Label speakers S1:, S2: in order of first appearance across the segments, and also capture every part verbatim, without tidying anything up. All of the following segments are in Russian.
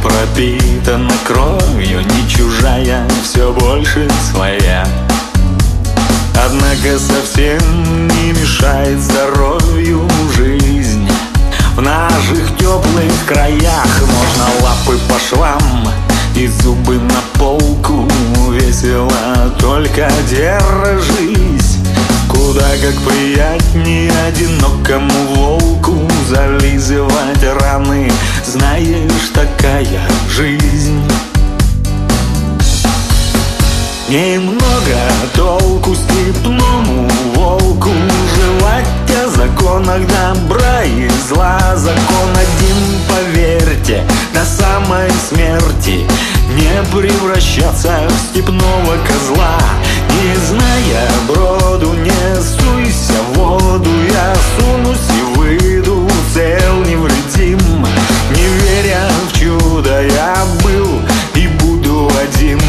S1: пропитана кровью, не чужая, все больше своя. Однако совсем не мешает здоровью жизнь. В наших теплых краях можно лапы по швам и зубы на полку. Весело, только держись. Куда как приятнее одинокому волку зализывать раны. Знаешь, такая жизнь. Немного толку степному волку жевать о законах добра и зла. Закон один, поверьте, до самой смерти не превращаться в степного козла. Не зная броду, не суйся в воду. Я сунусь и выйду цел невредим. Не веря в чудо, я был и буду один.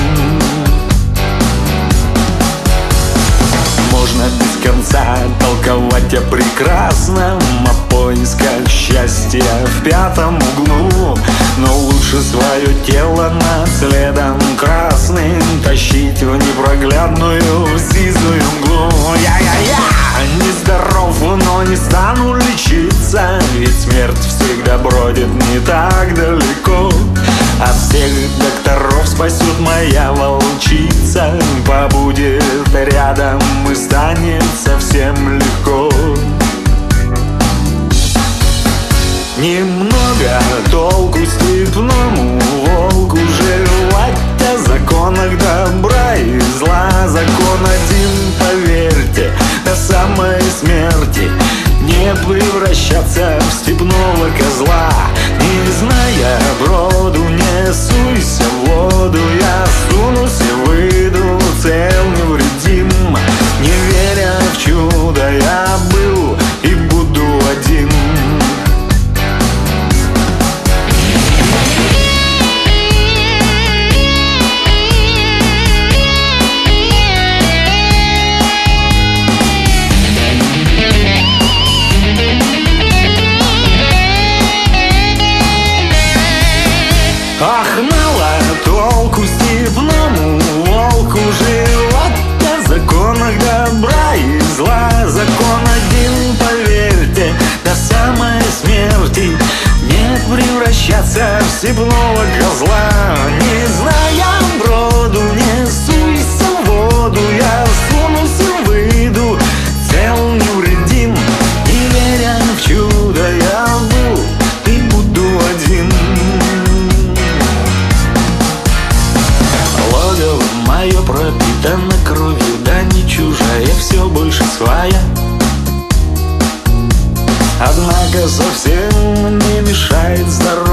S1: Можно без конца толковать о прекрасном, о поисках счастья в пятом углу. Но лучше свое тело над следом красным тащить в непроглядную сизую мглу. Я-я-я, нездоров, но не стану лечиться, ведь смерть всегда бродит не так далеко. От всех докторов спасет моя волчица, побудет рядом и станет совсем легко. Немного толку степному волку жевать о законах добра и зла. Закон один, поверьте, до самой смерти не превращаться в степного козла. Не зная броду, не суйся в воду. Я сунусь и выйду цел невредим. Не веря в чудо, я был и буду один. Ах, мало толку степному волку жевать о законах добра и зла. Закон один, поверьте, до самой смерти не превращаться в степного козла. Не зная броду, не суйся в воду. Я сунусь и выйду цел невредим. Не веря в чудо, я был и буду один. Мое пропитано кровью, да не чужая, все больше своя. Однако совсем не мешает здоровью